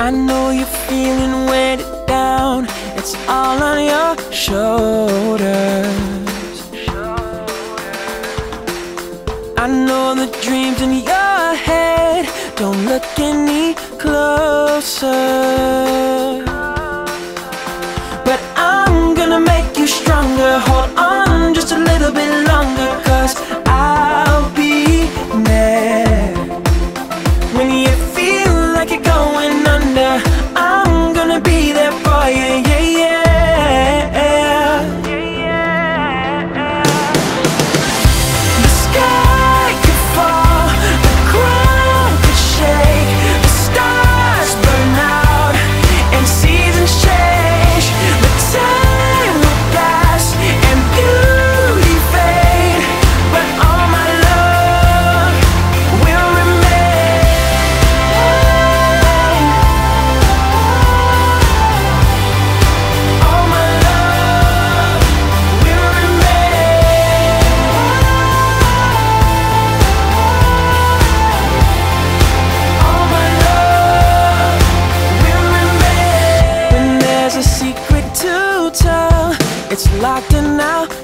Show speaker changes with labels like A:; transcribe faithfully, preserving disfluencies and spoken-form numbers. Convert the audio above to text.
A: I know you're feeling weighted down. It's all on your shoulders. I know the dreams in your head don't look any closer, but I'm gonna make you stronger. Hold on just a little bit longer, 'cause I'll be there when you feel like you're going under. I'm gonna be there for you, yeah, yeah. The sky could fall, the ground could shake, the stars burn out and seasons change, but time will pass and beauty fade, but all my love will remain. All my love will remain. All my love will remain. When there's a secret to tell, it's locked in now.